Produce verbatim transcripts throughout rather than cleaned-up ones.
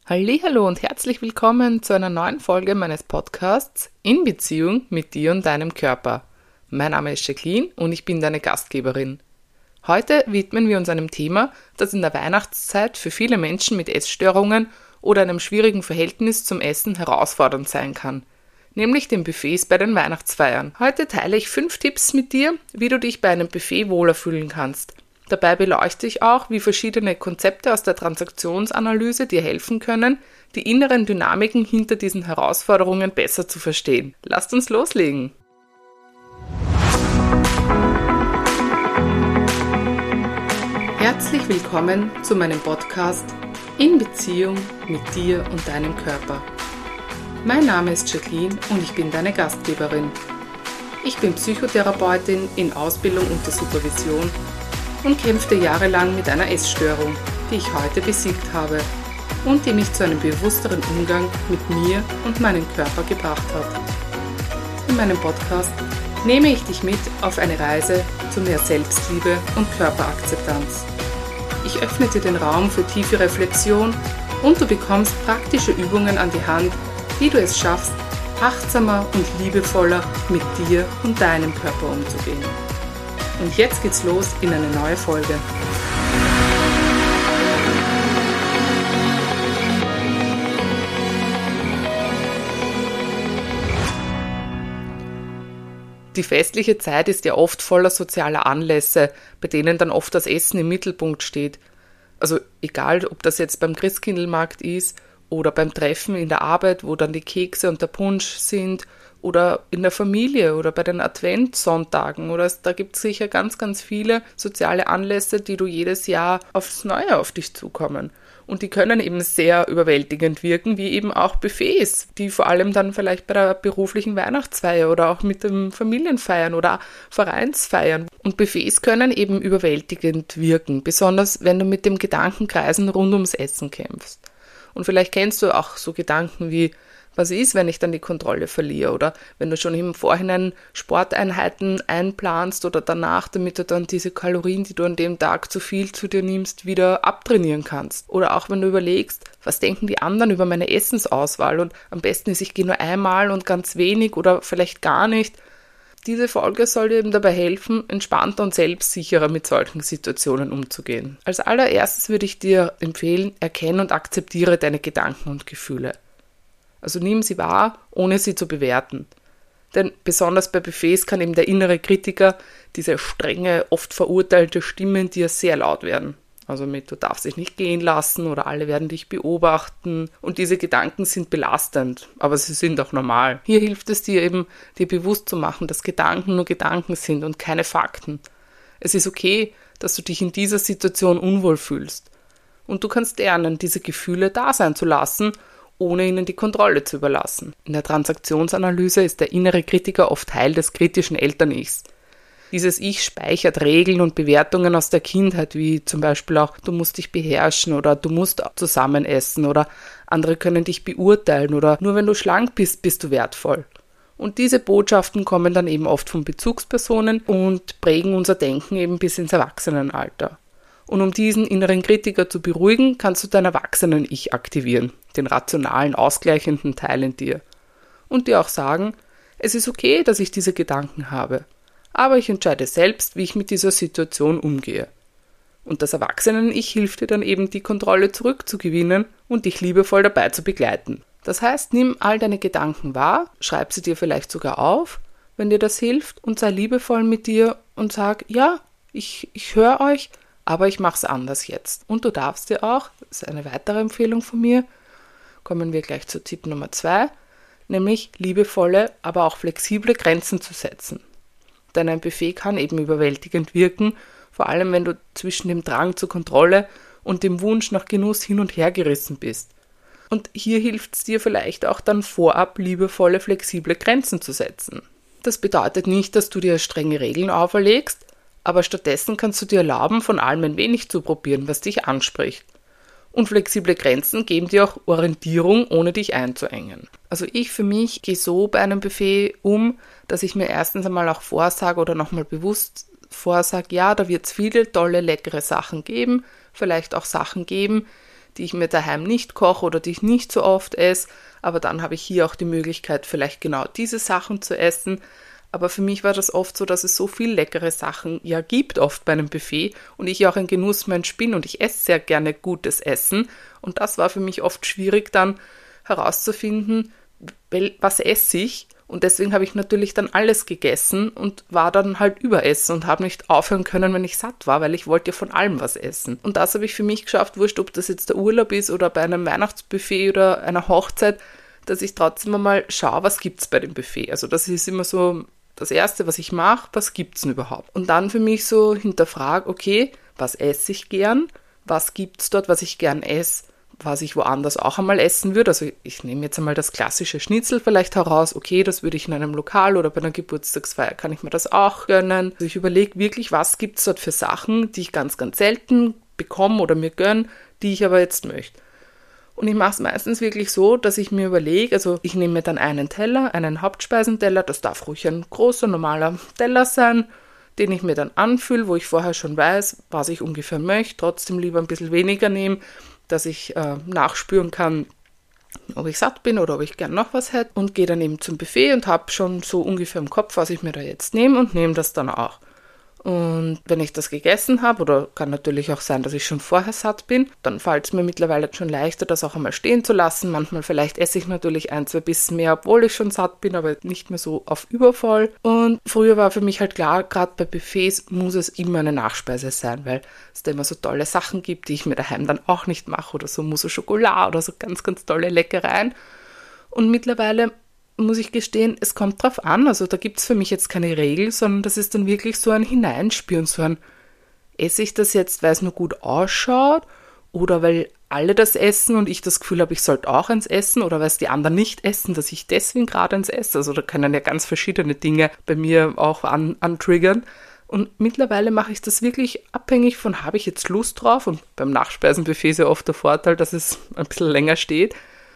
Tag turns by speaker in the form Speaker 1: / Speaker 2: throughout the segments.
Speaker 1: Hallihallo und herzlich willkommen zu einer neuen Folge meines Podcasts In Beziehung mit dir und deinem Körper. Mein Name ist Jacqueline und ich bin deine Gastgeberin. Heute widmen wir uns einem Thema, das in der Weihnachtszeit für viele Menschen mit Essstörungen oder einem schwierigen Verhältnis zum Essen herausfordernd sein kann, nämlich den Buffets bei den Weihnachtsfeiern. Heute teile ich fünf Tipps mit dir, wie du dich bei einem Buffet wohler fühlen kannst. Dabei beleuchte ich auch, wie verschiedene Konzepte aus der Transaktionsanalyse dir helfen können, die inneren Dynamiken hinter diesen Herausforderungen besser zu verstehen. Lasst uns loslegen! Herzlich willkommen zu meinem Podcast In Beziehung mit dir und deinem Körper. Mein Name ist Jacqueline und ich bin deine Gastgeberin. Ich bin Psychotherapeutin in Ausbildung unter Supervision und kämpfte jahrelang mit einer Essstörung, die ich heute besiegt habe und die mich zu einem bewussteren Umgang mit mir und meinem Körper gebracht hat. In meinem Podcast nehme ich dich mit auf eine Reise zu mehr Selbstliebe und Körperakzeptanz. Ich öffne dir den Raum für tiefe Reflexion und du bekommst praktische Übungen an die Hand, wie du es schaffst, achtsamer und liebevoller mit dir und deinem Körper umzugehen. Und jetzt geht's los in eine neue Folge. Die festliche Zeit ist ja oft voller sozialer Anlässe, bei denen dann oft das Essen im Mittelpunkt steht. Also egal, ob das jetzt beim Christkindlmarkt ist oder beim Treffen in der Arbeit, wo dann die Kekse und der Punsch sind, oder in der Familie oder bei den Adventssonntagen. Oder es, da gibt es sicher ganz, ganz viele soziale Anlässe, die du jedes Jahr aufs Neue auf dich zukommen. Und die können eben sehr überwältigend wirken, wie eben auch Buffets, die vor allem dann vielleicht bei der beruflichen Weihnachtsfeier oder auch mit dem Familienfeiern oder Vereinsfeiern. Und Buffets können eben überwältigend wirken, besonders wenn du mit dem Gedankenkreisen rund ums Essen kämpfst. Und vielleicht kennst du auch so Gedanken wie: Was ist, wenn ich dann die Kontrolle verliere? Oder wenn du schon im Vorhinein Sporteinheiten einplanst oder danach, damit du dann diese Kalorien, die du an dem Tag zu viel zu dir nimmst, wieder abtrainieren kannst. Oder auch wenn du überlegst, was denken die anderen über meine Essensauswahl? Und am besten ist, ich gehe nur einmal und ganz wenig oder vielleicht gar nicht. Diese Folge soll dir eben dabei helfen, entspannter und selbstsicherer mit solchen Situationen umzugehen. Als allererstes würde ich dir empfehlen, erkenne und akzeptiere deine Gedanken und Gefühle. Also nimm sie wahr, ohne sie zu bewerten. Denn besonders bei Buffets kann eben der innere Kritiker, diese strenge, oft verurteilte Stimme in dir sehr laut werden. Also mit: Du darfst dich nicht gehen lassen oder alle werden dich beobachten. Und diese Gedanken sind belastend, aber sie sind auch normal. Hier hilft es dir eben, dir bewusst zu machen, dass Gedanken nur Gedanken sind und keine Fakten. Es ist okay, dass du dich in dieser Situation unwohl fühlst. Und du kannst lernen, diese Gefühle da sein zu lassen, ohne ihnen die Kontrolle zu überlassen. In der Transaktionsanalyse ist der innere Kritiker oft Teil des kritischen Eltern-Ichs. Dieses Ich speichert Regeln und Bewertungen aus der Kindheit, wie zum Beispiel auch: Du musst dich beherrschen oder du musst zusammen essen oder andere können dich beurteilen oder nur wenn du schlank bist, bist du wertvoll. Und diese Botschaften kommen dann eben oft von Bezugspersonen und prägen unser Denken eben bis ins Erwachsenenalter. Und um diesen inneren Kritiker zu beruhigen, kannst du dein Erwachsenen-Ich aktivieren, den rationalen, ausgleichenden Teil in dir. Und dir auch sagen: Es ist okay, dass ich diese Gedanken habe, aber ich entscheide selbst, wie ich mit dieser Situation umgehe. Und das Erwachsenen-Ich hilft dir dann eben, die Kontrolle zurückzugewinnen und dich liebevoll dabei zu begleiten. Das heißt, nimm all deine Gedanken wahr, schreib sie dir vielleicht sogar auf, wenn dir das hilft, und sei liebevoll mit dir und sag: Ja, ich, ich höre euch, aber ich mache es anders jetzt. Und du darfst dir auch, das ist eine weitere Empfehlung von mir, kommen wir gleich zu Tipp Nummer zwei, nämlich liebevolle, aber auch flexible Grenzen zu setzen. Denn ein Buffet kann eben überwältigend wirken, vor allem wenn du zwischen dem Drang zur Kontrolle und dem Wunsch nach Genuss hin und her gerissen bist. Und hier hilft es dir vielleicht auch dann vorab, liebevolle, flexible Grenzen zu setzen. Das bedeutet nicht, dass du dir strenge Regeln auferlegst, aber stattdessen kannst du dir erlauben, von allem ein wenig zu probieren, was dich anspricht. Und flexible Grenzen geben dir auch Orientierung, ohne dich einzuengen. Also ich für mich gehe so bei einem Buffet um, dass ich mir erstens einmal auch vorsage oder nochmal bewusst vorsage: Ja, da wird es viele tolle, leckere Sachen geben, vielleicht auch Sachen geben, die ich mir daheim nicht koche oder die ich nicht so oft esse. Aber dann habe ich hier auch die Möglichkeit, vielleicht genau diese Sachen zu essen. Aber für mich war das oft so, dass es so viel leckere Sachen ja gibt, oft bei einem Buffet. Und ich ja auch ein Genussmensch bin und ich esse sehr gerne gutes Essen. Und das war für mich oft schwierig dann herauszufinden, was esse ich. Und deswegen habe ich natürlich dann alles gegessen und war dann halt überessen und habe nicht aufhören können, wenn ich satt war, weil ich wollte ja von allem was essen. Und das habe ich für mich geschafft, wurscht, ob das jetzt der Urlaub ist oder bei einem Weihnachtsbuffet oder einer Hochzeit, dass ich trotzdem einmal schaue, was gibt es bei dem Buffet. Also das ist immer so das Erste, was ich mache, was gibt es denn überhaupt? Und dann für mich so hinterfrage, okay, was esse ich gern? Was gibt es dort, was ich gern esse? Was ich woanders auch einmal essen würde. Also ich nehme jetzt einmal das klassische Schnitzel vielleicht heraus. Okay, das würde ich in einem Lokal oder bei einer Geburtstagsfeier, kann ich mir das auch gönnen. Also ich überlege wirklich, was gibt es dort für Sachen, die ich ganz, ganz selten bekomme oder mir gönne, die ich aber jetzt möchte. Und ich mache es meistens wirklich so, dass ich mir überlege, also ich nehme mir dann einen Teller, einen Hauptspeisenteller, das darf ruhig ein großer, normaler Teller sein, den ich mir dann anfülle, wo ich vorher schon weiß, was ich ungefähr möchte, trotzdem lieber ein bisschen weniger nehmen, dass ich äh, nachspüren kann, ob ich satt bin oder ob ich gern noch was hätte, und gehe dann eben zum Buffet und habe schon so ungefähr im Kopf, was ich mir da jetzt nehme, und nehme das dann auch. Und wenn ich das gegessen habe, oder kann natürlich auch sein, dass ich schon vorher satt bin, dann fällt es mir mittlerweile schon leichter, das auch einmal stehen zu lassen. Manchmal vielleicht esse ich natürlich ein, zwei Bissen mehr, obwohl ich schon satt bin, aber nicht mehr so auf übervoll. Und früher war für mich halt klar, gerade bei Buffets muss es immer eine Nachspeise sein, weil es da immer so tolle Sachen gibt, die ich mir daheim dann auch nicht mache, oder so Mousse au Chocolat oder so ganz, ganz tolle Leckereien. Und mittlerweile muss ich gestehen, es kommt drauf an, also da gibt es für mich jetzt keine Regel, sondern das ist dann wirklich so ein Hineinspüren, so ein, esse ich das jetzt, weil es nur gut ausschaut, oder weil alle das essen und ich das Gefühl habe, ich sollte auch eins essen, oder weil es die anderen nicht essen, dass ich deswegen gerade eins esse. Also da können ja ganz verschiedene Dinge bei mir auch an, antriggern. Und mittlerweile mache ich das wirklich abhängig von, habe ich jetzt Lust drauf, und beim Nachspeisenbuffet ist ja oft der Vorteil, dass es ein bisschen länger steht.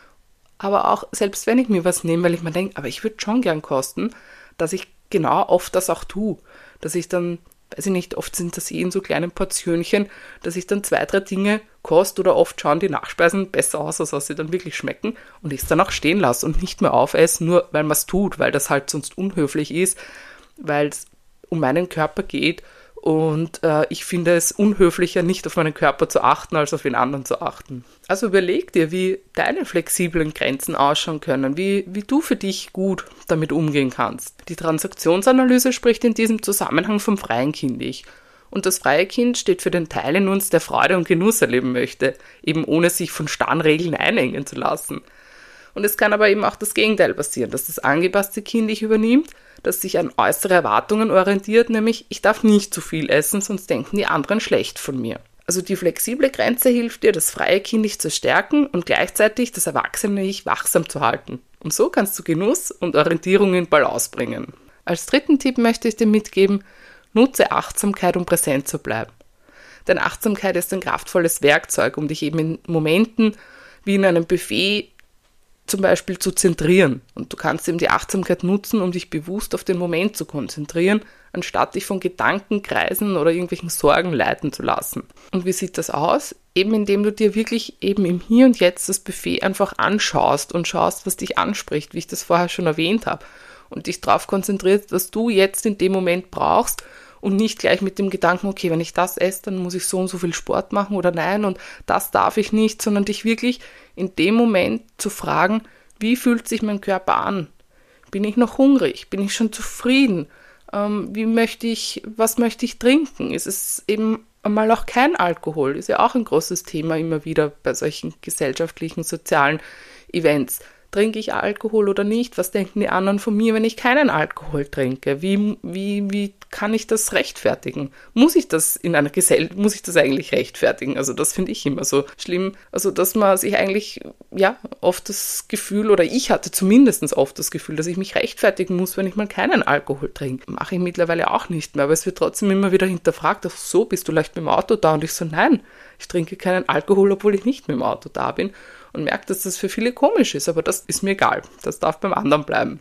Speaker 1: Aber auch, selbst wenn ich mir was nehme, weil ich mir denke, aber ich würde schon gern kosten, dass ich genau oft das auch tue. Dass ich dann, weiß ich nicht, oft sind das eh in so kleinen Portionchen, dass ich dann zwei, drei Dinge koste, oder oft schauen die Nachspeisen besser aus, als was sie dann wirklich schmecken, und ich es dann auch stehen lasse und nicht mehr aufesse, nur weil man es tut, weil das halt sonst unhöflich ist, weil es um meinen Körper geht. Und äh, ich finde es unhöflicher, nicht auf meinen Körper zu achten, als auf den anderen zu achten. Also überleg dir, wie deine flexiblen Grenzen ausschauen können, wie, wie du für dich gut damit umgehen kannst. Die Transaktionsanalyse spricht in diesem Zusammenhang vom freien Kind Ich. Und das freie Kind steht für den Teil in uns, der Freude und Genuss erleben möchte, eben ohne sich von starren Regeln einengen zu lassen. Und es kann aber eben auch das Gegenteil passieren, dass das angepasste Kind Ich übernimmt, das sich an äußere Erwartungen orientiert, nämlich ich darf nicht zu viel essen, sonst denken die anderen schlecht von mir. Also die flexible Grenze hilft dir, das freie Kind Ich zu stärken und gleichzeitig das erwachsene Ich wachsam zu halten. Und so kannst du Genuss und Orientierung in Balance bringen. Als dritten Tipp möchte ich dir mitgeben, nutze Achtsamkeit, um präsent zu bleiben. Denn Achtsamkeit ist ein kraftvolles Werkzeug, um dich eben in Momenten wie in einem Buffet zum Beispiel zu zentrieren. Und du kannst eben die Achtsamkeit nutzen, um dich bewusst auf den Moment zu konzentrieren, anstatt dich von Gedanken, Kreisen oder irgendwelchen Sorgen leiten zu lassen. Und wie sieht das aus? Eben indem du dir wirklich eben im Hier und Jetzt das Buffet einfach anschaust und schaust, was dich anspricht, wie ich das vorher schon erwähnt habe. Und dich darauf konzentrierst, was du jetzt in dem Moment brauchst, und nicht gleich mit dem Gedanken, okay, wenn ich das esse, dann muss ich so und so viel Sport machen oder nein und das darf ich nicht, sondern dich wirklich in dem Moment zu fragen, wie fühlt sich mein Körper an? Bin ich noch hungrig? Bin ich schon zufrieden? Ähm, wie möchte ich, was möchte ich trinken? Ist es eben einmal auch kein Alkohol? Ist ja auch ein großes Thema immer wieder bei solchen gesellschaftlichen, sozialen Events. Trinke ich Alkohol oder nicht? Was denken die anderen von mir, wenn ich keinen Alkohol trinke? Wie, wie, wie kann ich das rechtfertigen? Muss ich das in einer Gesellschaft, muss ich das eigentlich rechtfertigen? Also das finde ich immer so schlimm. Also dass man sich eigentlich, ja, oft das Gefühl, oder ich hatte zumindest oft das Gefühl, dass ich mich rechtfertigen muss, wenn ich mal keinen Alkohol trinke. Mache ich mittlerweile auch nicht mehr, aber es wird trotzdem immer wieder hinterfragt, ach so, bist du leicht mit dem Auto da? Und ich so, nein, ich trinke keinen Alkohol, obwohl ich nicht mit dem Auto da bin. Und merke, dass das für viele komisch ist, aber das ist mir egal. Das darf beim anderen bleiben.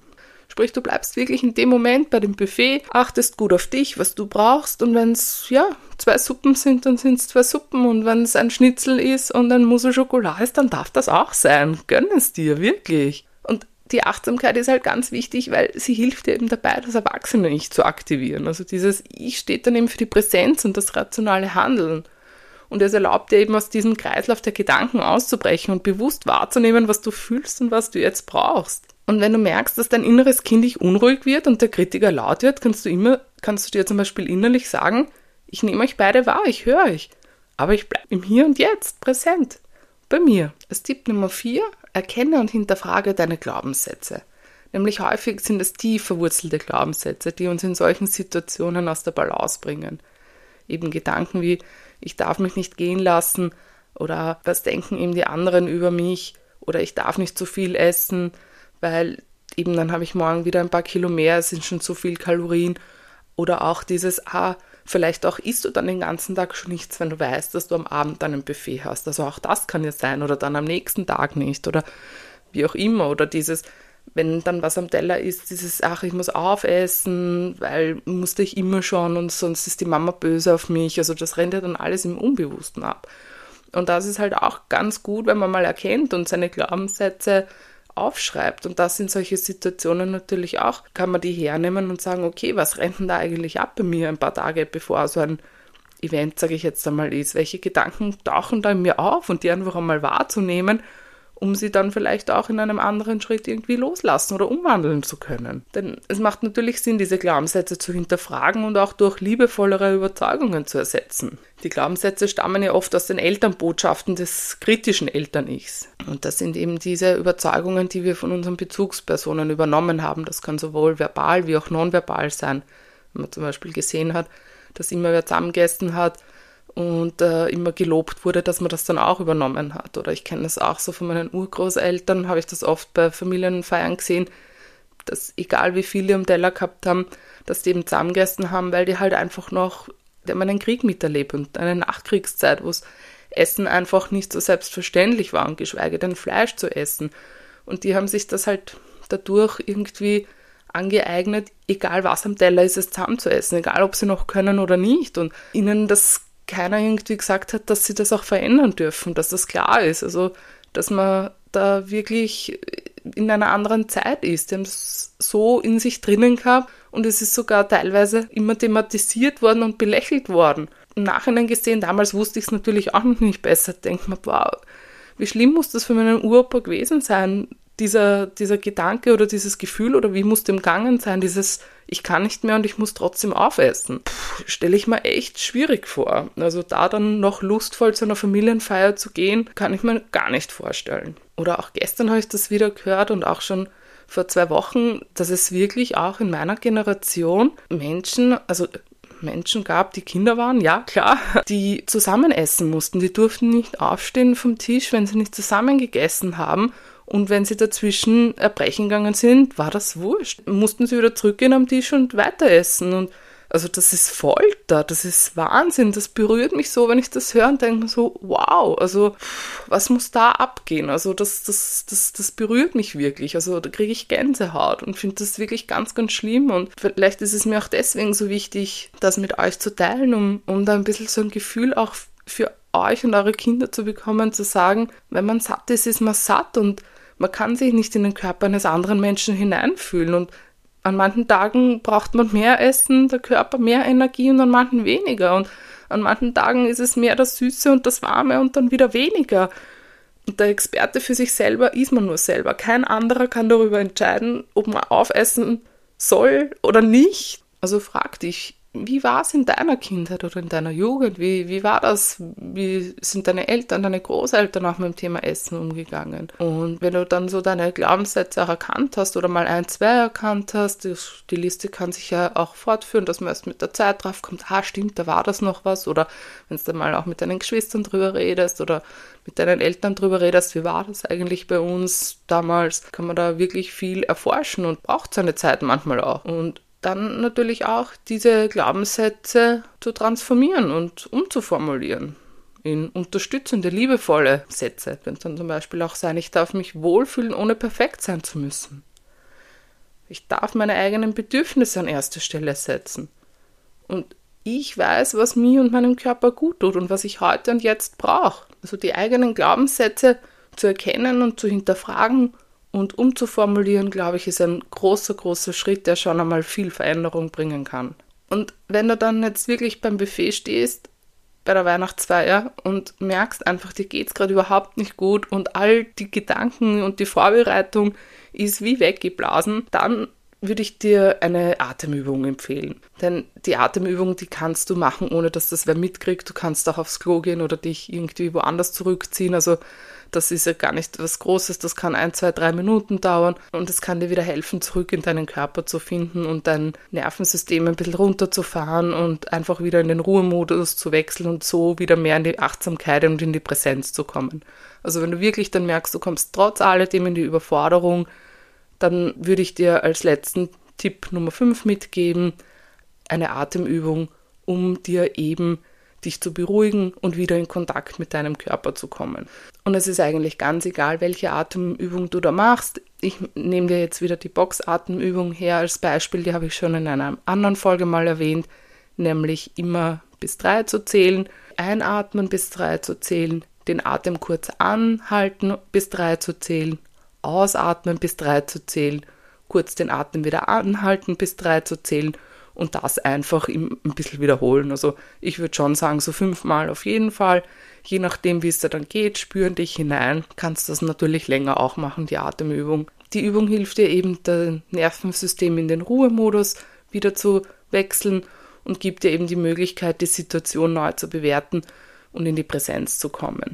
Speaker 1: Sprich, du bleibst wirklich in dem Moment bei dem Buffet, achtest gut auf dich, was du brauchst und wenn es, ja, zwei Suppen sind, dann sind es zwei Suppen und wenn es ein Schnitzel ist und ein Mousse au Chocolat ist, dann darf das auch sein. Gönn es dir, wirklich. Und die Achtsamkeit ist halt ganz wichtig, weil sie hilft dir eben dabei, das Erwachsene nicht zu aktivieren. Also dieses Ich steht dann eben für die Präsenz und das rationale Handeln. Und es erlaubt dir eben aus diesem Kreislauf der Gedanken auszubrechen und bewusst wahrzunehmen, was du fühlst und was du jetzt brauchst. Und wenn du merkst, dass dein inneres Kind dich unruhig wird und der Kritiker laut wird, kannst du immer, kannst du dir zum Beispiel innerlich sagen, ich nehme euch beide wahr, ich höre euch. Aber ich bleibe im Hier und Jetzt präsent. Bei mir. Als Tipp Nummer vier, erkenne und hinterfrage deine Glaubenssätze. Nämlich häufig sind es tief verwurzelte Glaubenssätze, die uns in solchen Situationen aus der Balance bringen. Eben Gedanken wie, ich darf mich nicht gehen lassen oder was denken eben die anderen über mich oder ich darf nicht zu viel essen, weil eben dann habe ich morgen wieder ein paar Kilo mehr, es sind schon so viel Kalorien. Oder auch dieses, ah, vielleicht auch isst du dann den ganzen Tag schon nichts, wenn du weißt, dass du am Abend dann ein Buffet hast. Also auch das kann ja sein oder dann am nächsten Tag nicht oder wie auch immer. Oder dieses, wenn dann was am Teller ist, dieses, ach, ich muss aufessen, weil musste ich immer schon und sonst ist die Mama böse auf mich. Also das rennt ja dann alles im Unbewussten ab. Und das ist halt auch ganz gut, wenn man mal erkennt und seine Glaubenssätze aufschreibt. Und das sind solche Situationen natürlich auch, kann man die hernehmen und sagen, okay, was rennt denn da eigentlich ab bei mir ein paar Tage, bevor so ein Event, sage ich jetzt einmal, ist? Welche Gedanken tauchen da in mir auf und die einfach einmal wahrzunehmen, um sie dann vielleicht auch in einem anderen Schritt irgendwie loslassen oder umwandeln zu können. Denn es macht natürlich Sinn, diese Glaubenssätze zu hinterfragen und auch durch liebevollere Überzeugungen zu ersetzen. Die Glaubenssätze stammen ja oft aus den Elternbotschaften des kritischen Eltern-Ichs. Und das sind eben diese Überzeugungen, die wir von unseren Bezugspersonen übernommen haben. Das kann sowohl verbal wie auch nonverbal sein. Wenn man zum Beispiel gesehen hat, dass immer wer zusammengegessen hat, und äh, immer gelobt wurde, dass man das dann auch übernommen hat. Oder ich kenne das auch so von meinen Urgroßeltern, habe ich das oft bei Familienfeiern gesehen, dass egal wie viele am Teller gehabt haben, dass die eben zusammengegessen haben, weil die halt einfach noch, die haben einen Krieg miterlebt und eine Nachkriegszeit, wo das Essen einfach nicht so selbstverständlich war und geschweige denn Fleisch zu essen. Und die haben sich das halt dadurch irgendwie angeeignet, egal was am Teller ist, es zusammen zu essen, egal ob sie noch können oder nicht. Und ihnen das keiner irgendwie gesagt hat, dass sie das auch verändern dürfen, dass das klar ist. Also, dass man da wirklich in einer anderen Zeit ist. Die haben es so in sich drinnen gehabt und es ist sogar teilweise immer thematisiert worden und belächelt worden. Im Nachhinein gesehen, damals wusste ich es natürlich auch noch nicht besser. Denkt man, wow, wie schlimm muss das für meinen Uropa gewesen sein, dieser, dieser Gedanke oder dieses Gefühl oder wie muss dem gegangen sein, dieses ich kann nicht mehr und ich muss trotzdem aufessen. Stelle ich mir echt schwierig vor. Also da dann noch lustvoll zu einer Familienfeier zu gehen, kann ich mir gar nicht vorstellen. Oder auch gestern habe ich das wieder gehört und auch schon vor zwei Wochen, dass es wirklich auch in meiner Generation Menschen, also Menschen gab, die Kinder waren, ja klar, die zusammen essen mussten. Die durften nicht aufstehen vom Tisch, wenn sie nicht zusammen gegessen haben. Und wenn sie dazwischen erbrechen gegangen sind, war das wurscht. Mussten sie wieder zurückgehen am Tisch und weiter essen. Und also das ist Folter, das ist Wahnsinn. Das berührt mich so, wenn ich das höre und denke mir so, wow, also was muss da abgehen? Also das, das, das, das berührt mich wirklich. Also da kriege ich Gänsehaut und finde das wirklich ganz, ganz schlimm. Und vielleicht ist es mir auch deswegen so wichtig, das mit euch zu teilen, um, um da ein bisschen so ein Gefühl auch für euch und eure Kinder zu bekommen, zu sagen, wenn man satt ist, ist man satt und man kann sich nicht in den Körper eines anderen Menschen hineinfühlen und an manchen Tagen braucht man mehr Essen, der Körper mehr Energie und an manchen weniger und an manchen Tagen ist es mehr das Süße und das Warme und dann wieder weniger. Und der Experte für sich selber ist man nur selber. Kein anderer kann darüber entscheiden, ob man aufessen soll oder nicht. Also frag dich, wie war es in deiner Kindheit oder in deiner Jugend? Wie, wie war das? Wie sind deine Eltern, deine Großeltern auch mit dem Thema Essen umgegangen? Und wenn du dann so deine Glaubenssätze auch erkannt hast oder mal ein, zwei erkannt hast, die, die Liste kann sich ja auch fortführen, dass man erst mit der Zeit drauf kommt, ah stimmt, da war das noch was. Oder wenn du dann mal auch mit deinen Geschwistern drüber redest oder mit deinen Eltern drüber redest, wie war das eigentlich bei uns damals, kann man da wirklich viel erforschen und braucht seine Zeit manchmal auch. Und dann natürlich auch diese Glaubenssätze zu transformieren und umzuformulieren in unterstützende, liebevolle Sätze. Könnte dann zum Beispiel auch sein, ich darf mich wohlfühlen, ohne perfekt sein zu müssen. Ich darf meine eigenen Bedürfnisse an erste Stelle setzen. Und ich weiß, was mir und meinem Körper gut tut und was ich heute und jetzt brauche. Also die eigenen Glaubenssätze zu erkennen und zu hinterfragen und umzuformulieren, glaube ich, ist ein großer, großer Schritt, der schon einmal viel Veränderung bringen kann. Und wenn du dann jetzt wirklich beim Buffet stehst, bei der Weihnachtsfeier und merkst einfach, dir geht es gerade überhaupt nicht gut und all die Gedanken und die Vorbereitung ist wie weggeblasen, dann würde ich dir eine Atemübung empfehlen. Denn die Atemübung, die kannst du machen, ohne dass das wer mitkriegt. Du kannst auch aufs Klo gehen oder dich irgendwie woanders zurückziehen. Also das ist ja gar nicht was Großes. Das kann ein, zwei, drei Minuten dauern und es kann dir wieder helfen, zurück in deinen Körper zu finden und dein Nervensystem ein bisschen runterzufahren und einfach wieder in den Ruhemodus zu wechseln und so wieder mehr in die Achtsamkeit und in die Präsenz zu kommen. Also wenn du wirklich dann merkst, du kommst trotz alledem in die Überforderung, dann würde ich dir als letzten Tipp Nummer fünf mitgeben, eine Atemübung, um dir eben dich zu beruhigen und wieder in Kontakt mit deinem Körper zu kommen. Und es ist eigentlich ganz egal, welche Atemübung du da machst. Ich nehme dir jetzt wieder die Boxatemübung her als Beispiel, die habe ich schon in einer anderen Folge mal erwähnt, nämlich immer bis drei zu zählen, einatmen bis drei zu zählen, den Atem kurz anhalten bis drei zu zählen, ausatmen bis drei zu zählen, kurz den Atem wieder anhalten bis drei zu zählen und das einfach ein bisschen wiederholen. Also ich würde schon sagen, so fünfmal auf jeden Fall. Je nachdem, wie es da dann geht, spüren dich hinein. Kannst das natürlich länger auch machen, die Atemübung. Die Übung hilft dir eben, das Nervensystem in den Ruhemodus wieder zu wechseln und gibt dir eben die Möglichkeit, die Situation neu zu bewerten und in die Präsenz zu kommen.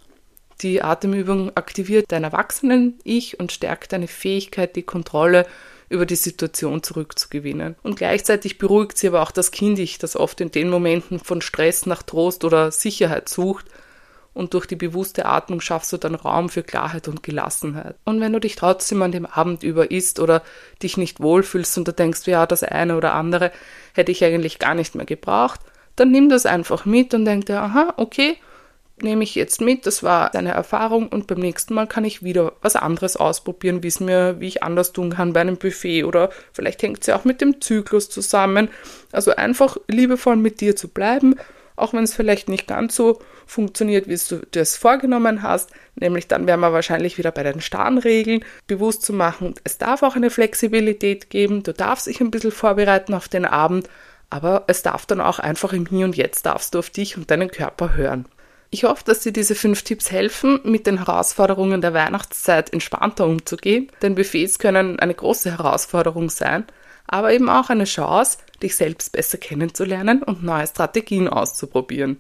Speaker 1: Die Atemübung aktiviert dein Erwachsenen-Ich und stärkt deine Fähigkeit, die Kontrolle über die Situation zurückzugewinnen. Und gleichzeitig beruhigt sie aber auch das Kind-Ich, das oft in den Momenten von Stress nach Trost oder Sicherheit sucht. Und durch die bewusste Atmung schaffst du dann Raum für Klarheit und Gelassenheit. Und wenn du dich trotzdem an dem Abend über isst oder dich nicht wohlfühlst und du denkst, ja, das eine oder andere hätte ich eigentlich gar nicht mehr gebraucht, dann nimm das einfach mit und denk dir, aha, okay, nehme ich jetzt mit, das war eine Erfahrung und beim nächsten Mal kann ich wieder was anderes ausprobieren, wie es mir, wie ich anders tun kann bei einem Buffet oder vielleicht hängt es ja auch mit dem Zyklus zusammen. Also einfach liebevoll mit dir zu bleiben, auch wenn es vielleicht nicht ganz so funktioniert, wie du dir es vorgenommen hast, nämlich dann wären wir wahrscheinlich wieder bei den starren Regeln, bewusst zu machen, es darf auch eine Flexibilität geben, du darfst dich ein bisschen vorbereiten auf den Abend, aber es darf dann auch einfach im Hier und Jetzt darfst du auf dich und deinen Körper hören. Ich hoffe, dass dir diese fünf Tipps helfen, mit den Herausforderungen der Weihnachtszeit entspannter umzugehen, denn Buffets können eine große Herausforderung sein, aber eben auch eine Chance, dich selbst besser kennenzulernen und neue Strategien auszuprobieren.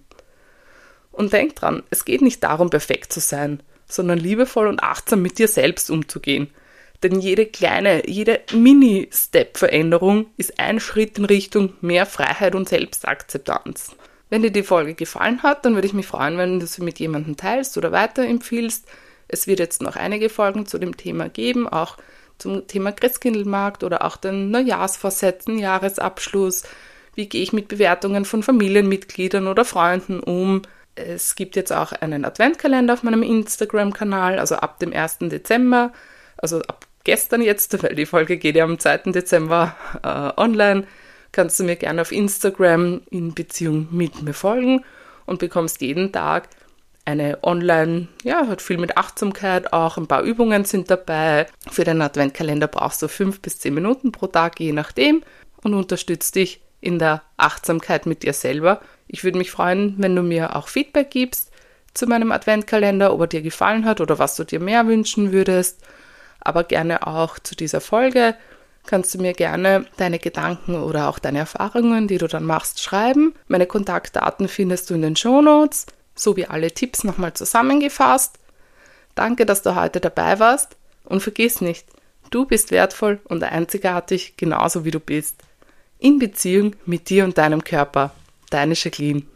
Speaker 1: Und denk dran, es geht nicht darum, perfekt zu sein, sondern liebevoll und achtsam mit dir selbst umzugehen. Denn jede kleine, jede Mini-Step-Veränderung ist ein Schritt in Richtung mehr Freiheit und Selbstakzeptanz. Wenn dir die Folge gefallen hat, dann würde ich mich freuen, wenn du sie mit jemandem teilst oder weiterempfiehlst. Es wird jetzt noch einige Folgen zu dem Thema geben, auch zum Thema Christkindlmarkt oder auch den Neujahrsvorsätzen, Jahresabschluss. Wie gehe ich mit Bewertungen von Familienmitgliedern oder Freunden um? Es gibt jetzt auch einen Adventkalender auf meinem Instagram-Kanal, also ab dem ersten Dezember, also ab gestern jetzt, weil die Folge geht ja am zweiten Dezember äh, online. Kannst du mir gerne auf Instagram in Beziehung mit mir folgen und bekommst jeden Tag eine Online, ja, hat viel mit Achtsamkeit auch, ein paar Übungen sind dabei. Für den Adventkalender brauchst du fünf bis zehn Minuten pro Tag, je nachdem, und unterstützt dich in der Achtsamkeit mit dir selber. Ich würde mich freuen, wenn du mir auch Feedback gibst zu meinem Adventkalender, ob er dir gefallen hat oder was du dir mehr wünschen würdest, aber gerne auch zu dieser Folge. Kannst du mir gerne deine Gedanken oder auch deine Erfahrungen, die du dann machst, schreiben. Meine Kontaktdaten findest du in den Shownotes, sowie alle Tipps nochmal zusammengefasst. Danke, dass du heute dabei warst und vergiss nicht, du bist wertvoll und einzigartig, genauso wie du bist. In Beziehung mit dir und deinem Körper. Deine Jacqueline.